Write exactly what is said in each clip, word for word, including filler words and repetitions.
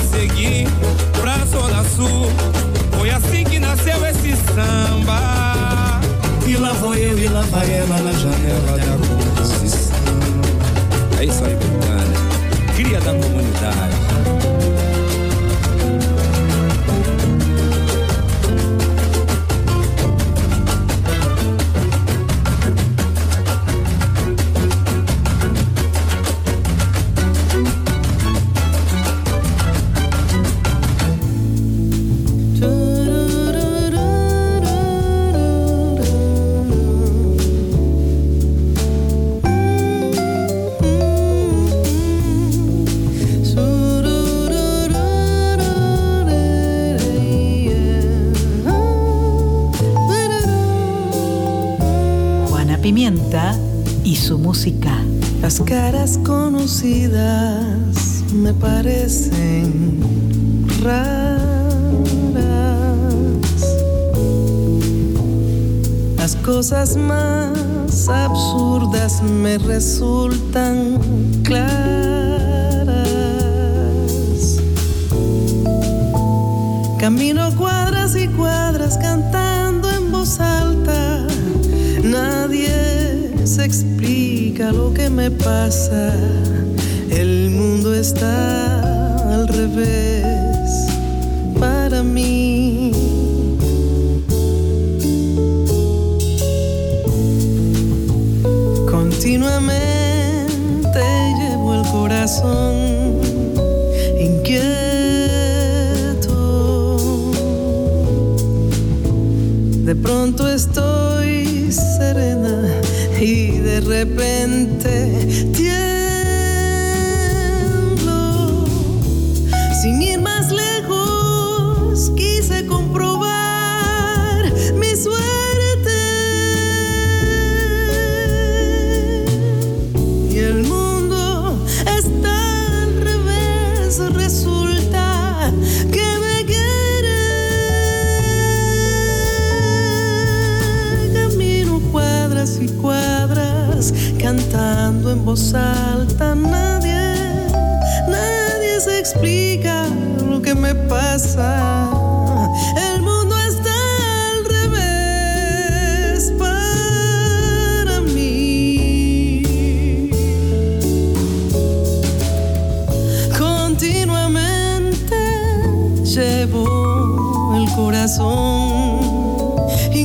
seguir pra Zona Sul. Foi assim que nasceu esse samba. E lá vou eu e lá vai ela na janela da composição. É isso aí, Betânia, cria da comunidade. Pimienta y su música. Las caras conocidas me parecen raras. Las cosas más absurdas me resultan claras. Camino cuadras y cuadras cantando en voz alta. Nadie se explica lo que me pasa. El mundo está al revés para mí. Continuamente llevo el corazón inquieto. De pronto estoy serena y de repente tiemblo. Sin ir más lejos quise comprobar mi suerte y el mundo está al revés. Resulta que me quiere. Camino cuadras y cuadras cantando en voz alta. Nadie, nadie se explica lo que me pasa. El mundo está al revés para mí. Continuamente llevo el corazón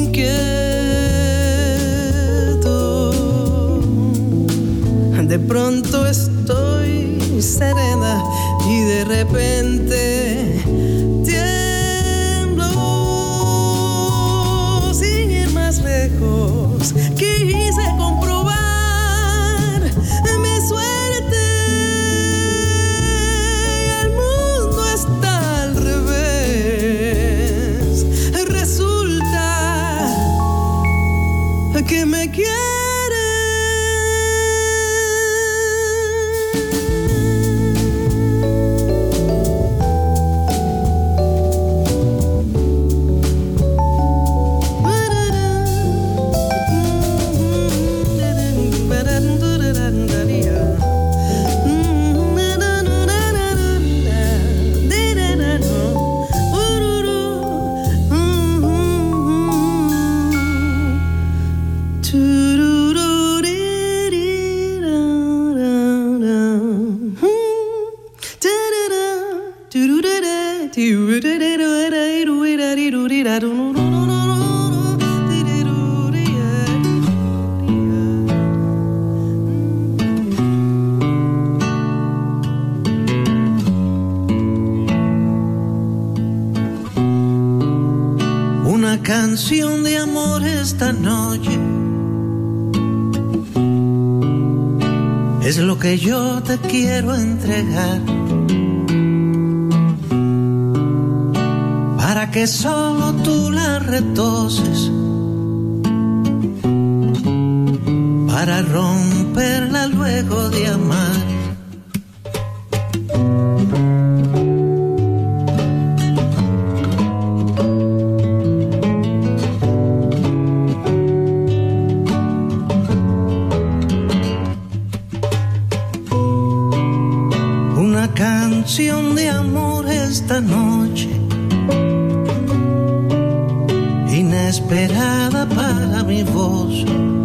inquieto. De pronto estoy serena y de repente tiemblo. Sin ir más lejos quise comprobar mi suerte. El mundo está al revés. Resulta que me quiere. Una canción de amor esta noche es lo que yo te quiero entregar, para que solo tú la retoses, para romperla luego de amar. canción de amor esta noche, inesperada para mi voz.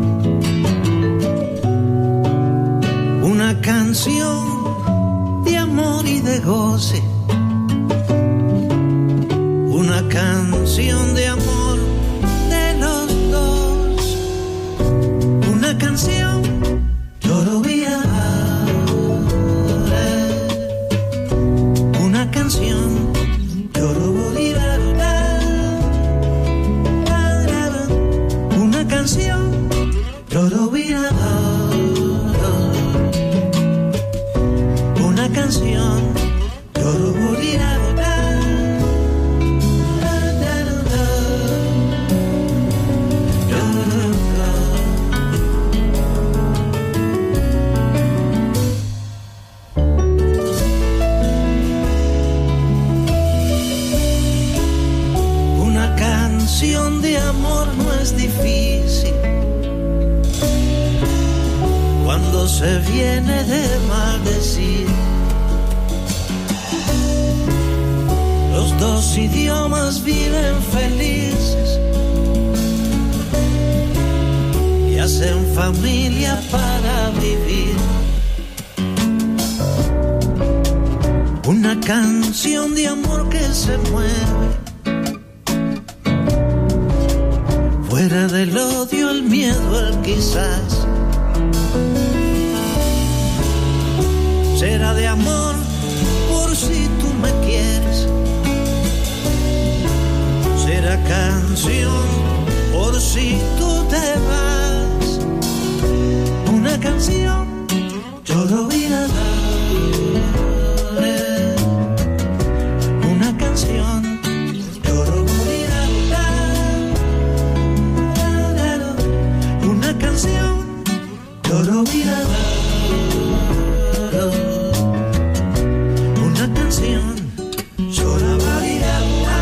Una canción de amor y de goce, una canción de amor de los dos, una canción lloro vida, una canción lloro vida, una canción lloro vida, una canción lloro vida. De amor no es difícil cuando se viene de maldecir. Los dos idiomas viven felices y hacen familia para vivir. Una canción de amor que se mueve fuera del odio, el miedo, el quizás. Será de amor por si tú me quieres. Será canción por si tú te vas. Una canción yo lo voy a dar. Una canción lloro vida, una canción llora vida,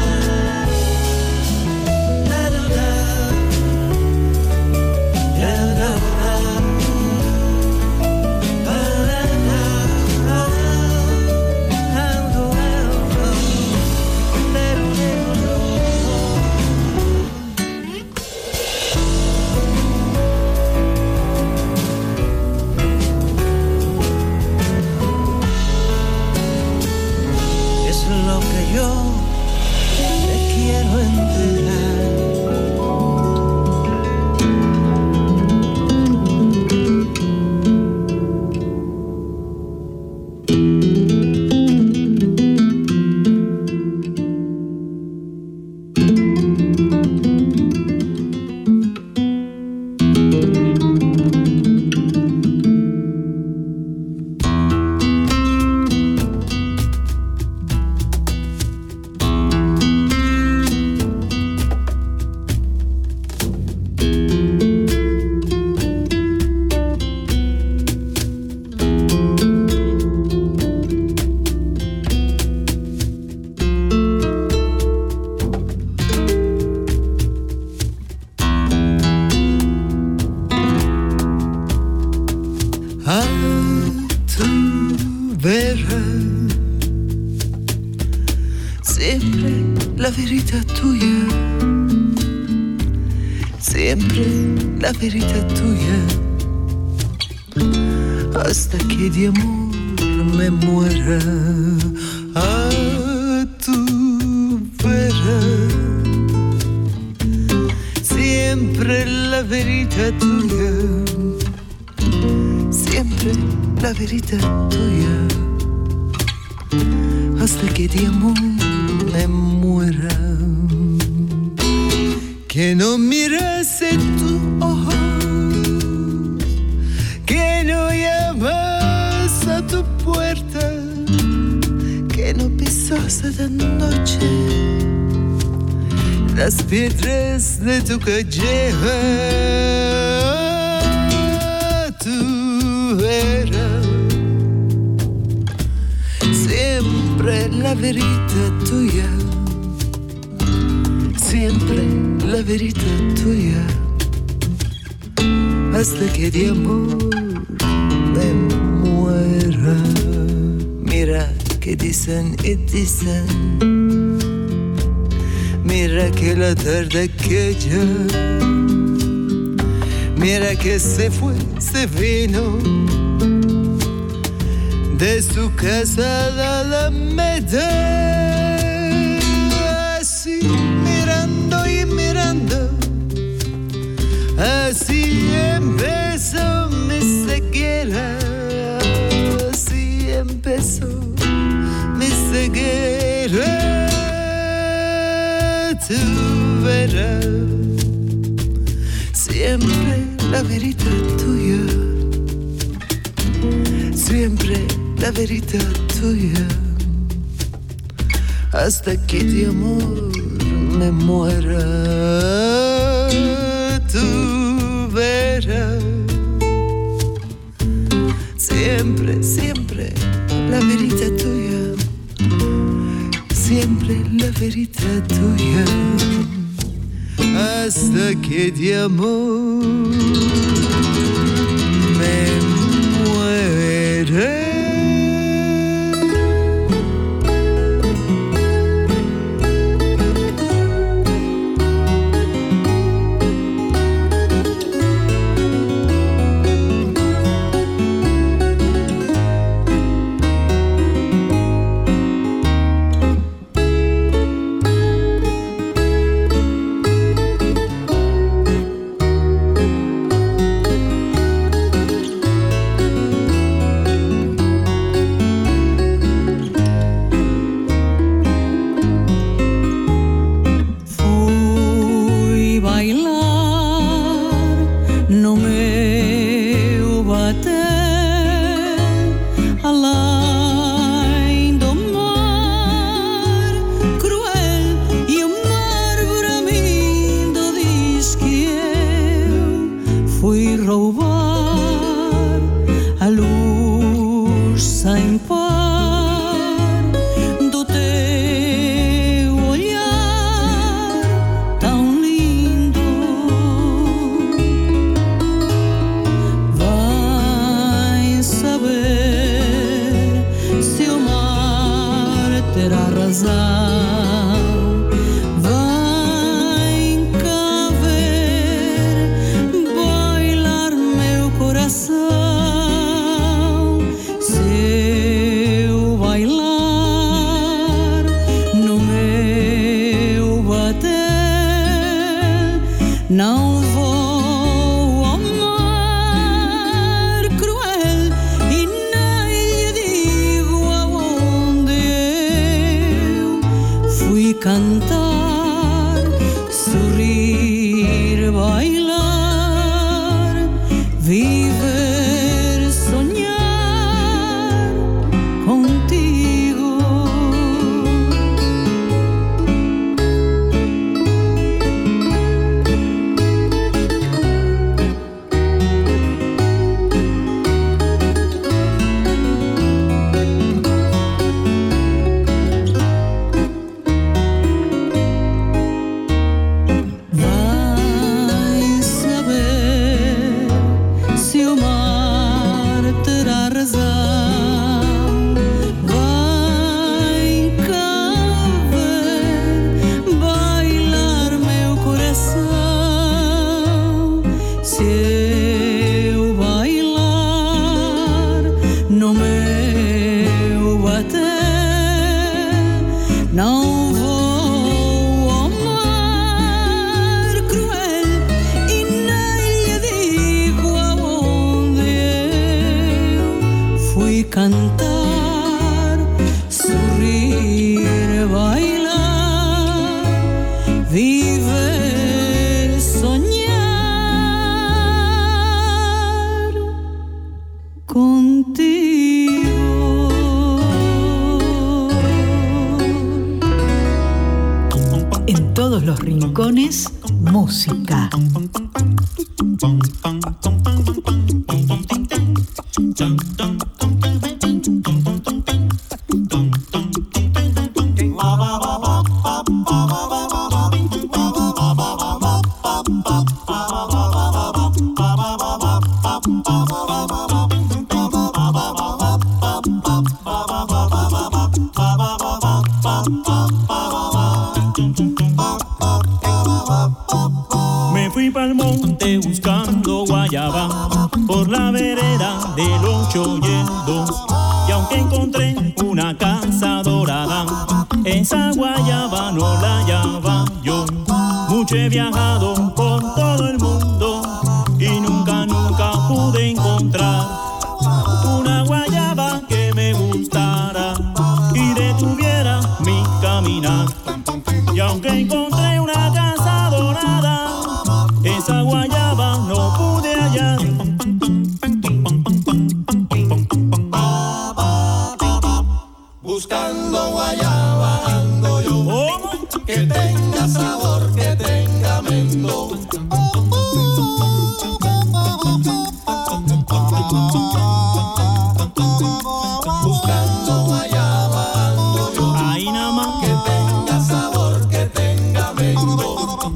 la verità tuya, hasta que de amor me muera. A tu vera, siempre la verità tuya, siempre la verità tuya, hasta que de amor me muera. Que no mires en tu ojo, que no llamas a tu puerta, que no pisas de noche las piedras de tu calleja. Tu era siempre la verità tuya, siempre la verità tuya, hasta que de amor me muera. Mira que dicen y dicen. Mira que la tarde aquella, mira que se fue, se vino de su casa a la Alameda, así mirando y mirando, así empezó mi ceguera, así empezó mi ceguera. Tú verás siempre la veridad tuya, siempre la veridad tuya, hasta que de amor me muera. Tú verás siempre, siempre la veridad tuya, siempre la veridad tuya, hasta que de amor me muera. Música. ocho y el dos. Y aunque encontré una casa dorada, esa guayaba no la hallaba yo. Mucho he viajado por todo el mundo y nunca, nunca pude encontrar una guayaba que me gustara y detuviera mi caminar. Y aunque encontré una casa dorada, esa guayaba no pude hallar. Buscando guayaba ando yo. ¿Cómo? Que tenga sabor, que tenga mendo. Buscando guayaba ando yo. Ahí nada más. Que tenga sabor, que tenga mendo.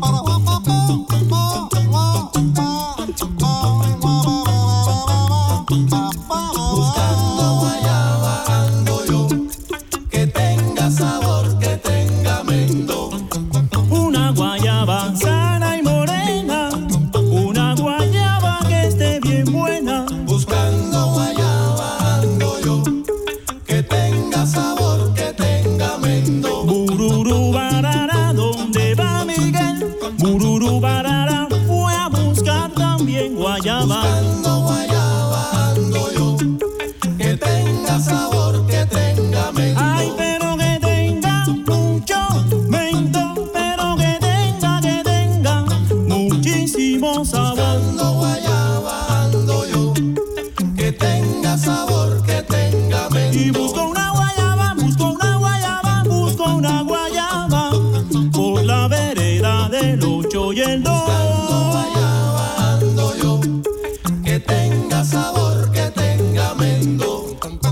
Buscando guayaba ando yo. Que tenga sabor, que tenga mendo. Una guayaba sana y morena, una guayaba que esté bien buena. Buscando guayaba ando yo. Que tenga sabor, que tenga mendo. Bururu barara, ¿dónde va Miguel? Bururu barara, fue a buscar también guayaba. Buscando guayaba ando yo. Que tenga sabor, que tenga mendo. Ay, pero que tenga mucho mento, pero que tenga, que tenga muchísimo sabor. Buscando guayaba ando yo. Que tenga sabor, que tenga mendo. Y busco una guayaba, busco una guayaba, busco una guayaba por la vereda del ocho y el dos. Buscando guayaba ando yo. Que tenga sabor, que tenga mendo.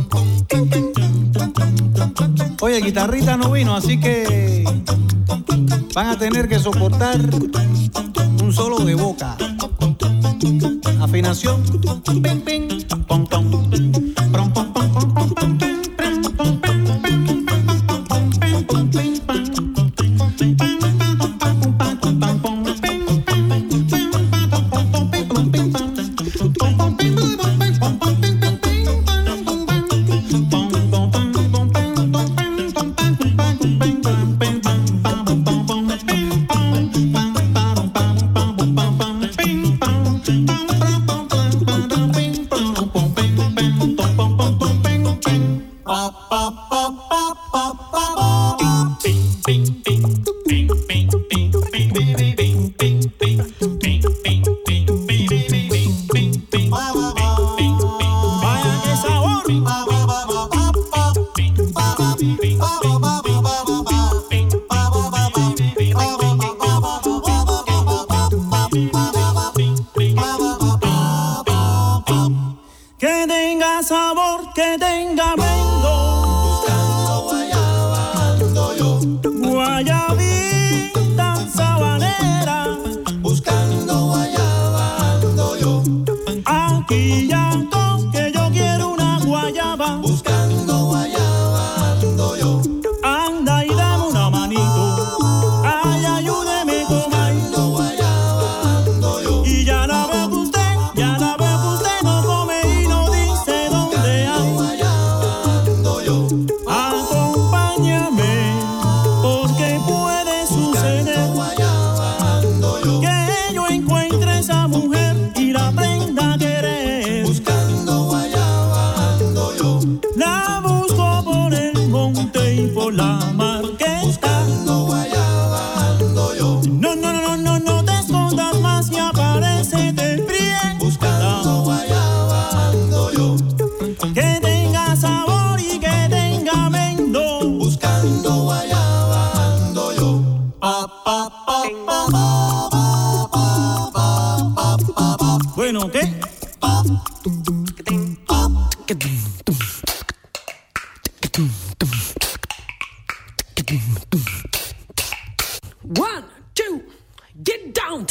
Oye, guitarrita no vino, así que van a tener que soportar un solo de boca. Afinación. Ping, ping, pom, pom. Prom, pom, pom, pom, pom, pom, pim, prim, pom, pom, pom, pim, pom, pom, pim, pom, pim, pam. Pim, pam, pam, pam, pam, pam, pam, pom, pim, pam, pam, pim, pam, pom, pom, pim, pom, pim, pam. Pom, pom, pim, pom, pim, pom, pom, pim, pam, pim, pam, pom, pam. Pom, pom, pam, pom, pam, pom, pim, pom, pam, pim, pam, pim, pam, pim, pam, pam, pom, pom, pom, pim, pam, pam, pam, pam, pam, pam, pam, pam, pim, pam, pam, pam, pam, pam, pam, pim, pam, pom, pim, pim, pom, pom, pom, pom, pim, pim. Pa, pa, pa, pa, pa, pa, pa. Pim, pim, pim, pim, pim, pim, pim, pim, pim, pim, pim, pim, pim, pim, pim, pim, pim, pim, pim. Vaya que sabor. Que tenga sabor, que tenga mendo. Buscando guayaba ando yo. Guayabita sabanera. Buscando guayaba ando yo. Aquí ya que yo quiero una guayaba. Buscando guayaba ando yo. Anda y dame una manito. Ay, ayúdeme comadre. Buscando guayaba ando yo. Y ya la veo que usted, ya la veo que usted no come y no dice dónde hay. Guayaba ando yo. Acompáñame, porque puede suceder Guayaba ando yo. que yo encuentre esa mujer y la prenda a querer. Buscando guayaba ando yo. La busco por el monte y por la marqueta. Buscando guayaba ando yo. No, no, no, no, no te escondas más y aparécete bien. Buscando guayaba ando yo. Que tenga sabor y que tenga mendo. Buscando guayaba ando yo. Pa, pa, pa, pa, pa, pa, pa, pa, pa, pa. Bueno, ¿qué? One, two, get down.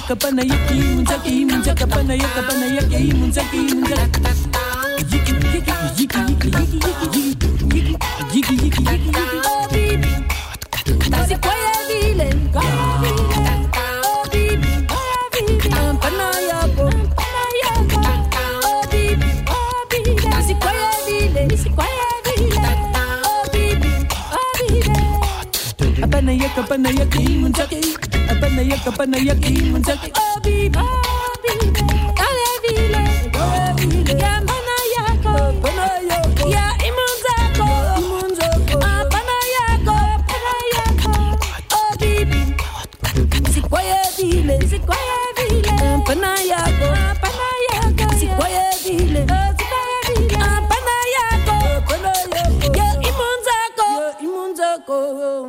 panayaka panayaki munzaki munzaka panayaka panayaki munzaki munzaki yiki yiki yiki yiki yiki yiki yiki yiki yiki oh bibi si kwaya vile oh bibi panayako panayaka oh bibi oh bibi si kwaya vile si kwaya vile oh bibi oh bibi panayaka panayaki munzaki panayaka panayaki munzaki oh bibi oh bibi ale vile oh bibi ya panayako panayako ya imunzako imunzako ah panayako panayako oh bibi si kwaya vile si kwaya vile panayako panayako si kwaya vile si kwaya vile ah panayako panayako ya imunzako imunzako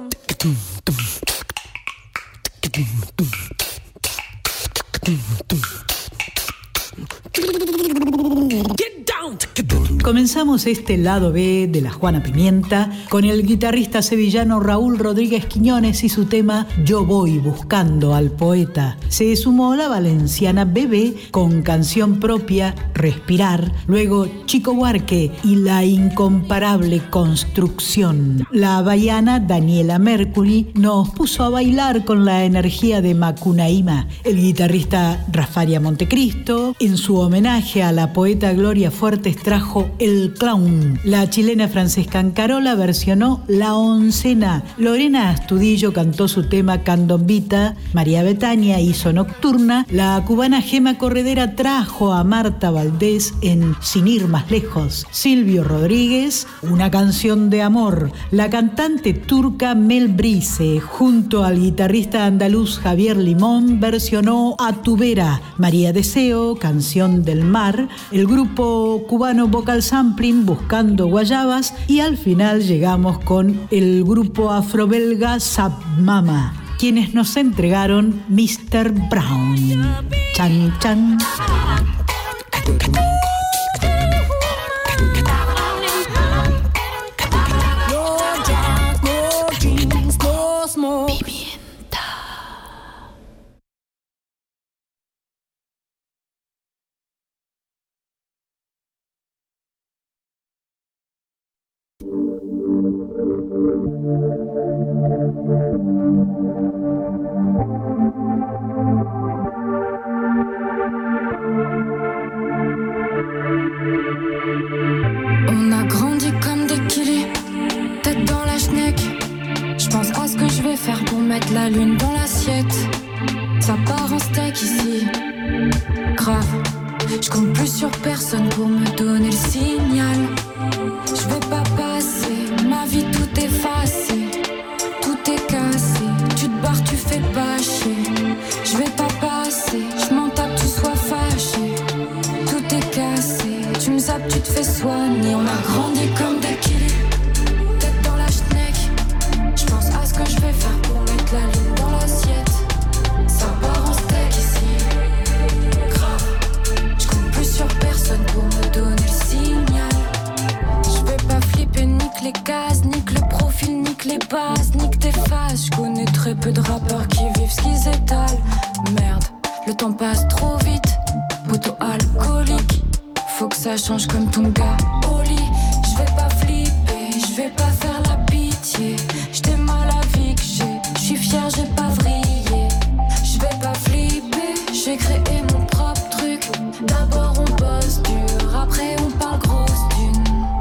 Get down. Comenzamos este lado B de La Juana Pimienta con el guitarrista sevillano Raúl Rodríguez Quiñones y su tema Yo voy buscando al poeta. Se sumó la valenciana Bebé con canción propia Respirar, luego Chico Buarque y la incomparable Construcción. La baiana Daniela Mercury nos puso a bailar con la energía de Macunaíma. El guitarrista Rafaria Montecristo, en su homenaje a la poeta Gloria Fuertes, trajo El Clown. La chilena Francesca Ancarola versionó La Oncena. Lorena Astudillo cantó su tema Candombita. María Betania hizo Nocturna. La cubana Gema Corredera trajo a Marta Valdés en Sin ir más lejos. Silvio Rodríguez, Una canción de amor. La cantante turca Mel Brise, junto al guitarrista andaluz Javier Limón, versionó A tu vera. María Deseo, Canción del mar. El grupo cubano Vocal Sampling, Buscando Guayabas, y al final llegamos con el grupo afrobelga Sabmama, quienes nos entregaron mister Brown. Chan chan. On a grandi comme des kilés, tête dans la schneck. Je pense à ce que je vais faire pour mettre la lune dans l'assiette. Ça part en steak ici, grave. Je compte plus sur personne pour me donner le signal. Je vais pas passer ma vie tout effacée, tout est cassé. Tu te barres, tu fais pas chier. Je vais pas passer, je m'en tape, tu sois fâché. Tout est cassé, tu me zappes, tu te fais soigner. On a grandi comme des kilés, tête dans la schneck. Je pense à ce que je vais faire pour mettre la lune dans l'assiette. Ça part en steak ici, grave. Je compte plus sur personne pour me donner le signal. Je vais pas flipper, nique les cases, nique le profil, nique les bases, nique tes phases. Je connais très peu de rappeurs qui vivent ce qu'ils étalent. Merde, le temps passe trop vite. Poteau alcoolique, faut que ça change comme ton gars au lit. Je vais pas flipper, je vais pas faire la pitié. J't'aime à la vie que j'ai, j'suis fier, j'ai pas vrillé. Je vais pas flipper, j'ai créé mon propre truc. D'abord on bosse dur, après on parle grosse dune.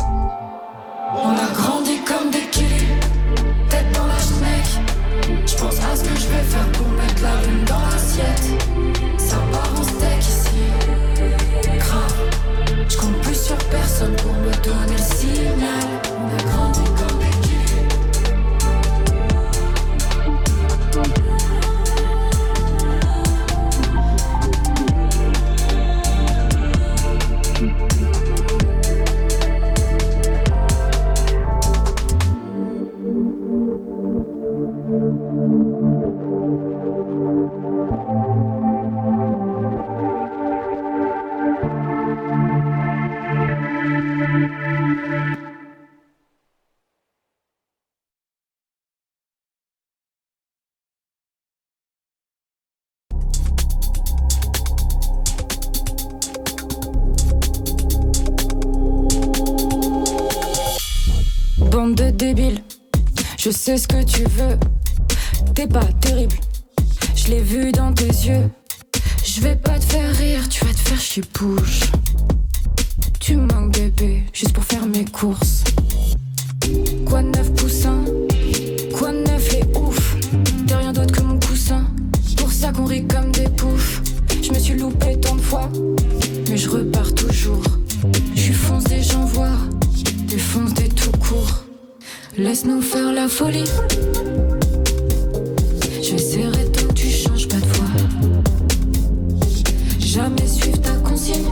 On a grandi comme des kilés, tête dans la schneck. J'pense à ce que je vais faire pour mettre la lune dans l'assiette. Ça part en steak ici, grave. J'compte plus sur personne pour me donner le signal. On a grandi comme des kilés. bande de débiles. Je sais ce que tu veux. T'es pas terrible. Je l'ai vu dans tes yeux. Je vais pas te faire rire, tu vas te faire chier bouge. Tu manques bébé, juste pour faire mes courses. Quoi de neuf poussin? Quoi de neuf les ouf? T'es rien d'autre que mon coussin. Pour ça qu'on rit comme des poufs. Je me suis loupé tant de fois, mais je repars toujours. Je fonce des gens voir, tu fonces des tout court. Laisse-nous faire la folie. J'essaierai tant que tu changes pas de voix. Jamais suivre ta consigne.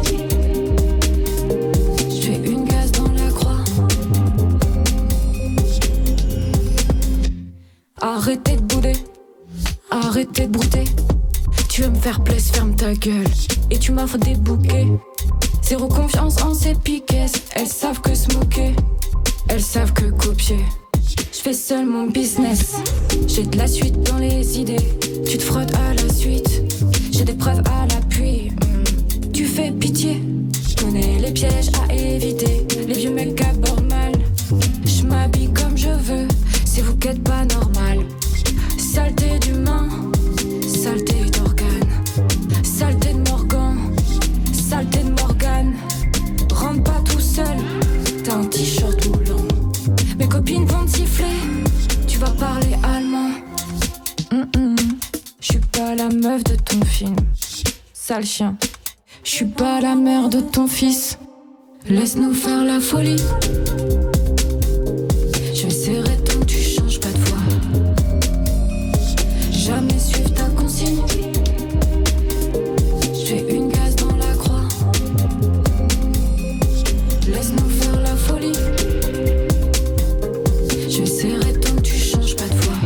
J'fais une gaze dans la croix. Arrêtez de bouder, arrêtez de brouter. Tu veux me faire plaisir, ferme ta gueule. Et tu m'offres des bouquets. Zéro confiance en ces piquets. Elles savent que se moquer, elles savent que copier. Je fais seul mon business. J'ai de la suite dans les idées. Tu te frottes à la suite. J'ai des preuves à l'appui. mmh. Tu fais pitié. Connais les pièges à éviter. Les vieux mecs abordent mal. Je m'habille comme je veux. C'est vous qui êtes pas normal. Saleté d'humain, saleté d'organes. Saleté de Morgan, saleté de Morgane. Rentre pas tout seul, t'as un t-shirt moulant. Mes copines vont te siffler, tu vas parler allemand. Mm-mm. J'suis pas la meuf de ton film, sale chien. J'suis pas la mère de ton fils. Laisse-nous faire la folie. J'essaierai tant que tu changes pas de voix. Jamais suivre ta consigne. J'fais une gaze dans la croix. Laisse-nous faire la folie. J'essaierai tant que tu changes pas de voix.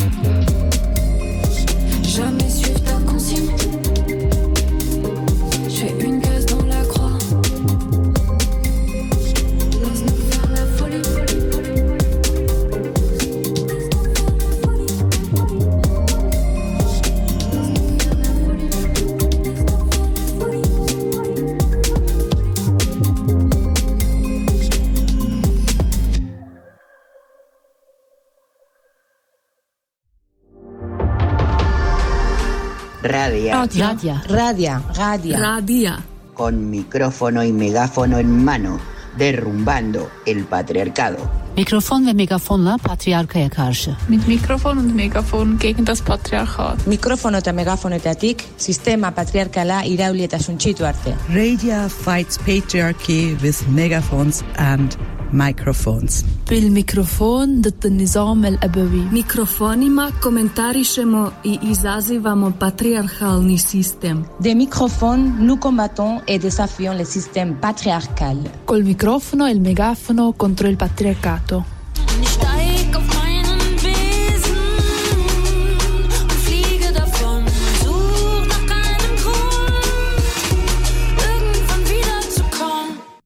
Jamais suivre ta consigne. J'fais une gaze dans la croix. Laisse-nous faire la folie. Radia. Radia. Radia. Radia. Radia. Con micrófono y megáfono en mano, derrumbando el patriarcado. Mikrofon ve megafonla patriarkaya karşı. Mit Mikrofon und Megafon gegen das Patriarchat. Mikrofono eta megafonetatik sistema patriarkala irauli eta suntsitu arte. Radia fights patriarchy with megaphones and microphones. بالميكروفون ضد النظام الأبوي. Mikrofonima komentarišemo i izazivamo patriarchalni sistem. Des microphones, nous combattons et désafions le système patriarcal. Col microfono e il megafono contro il patriarcato.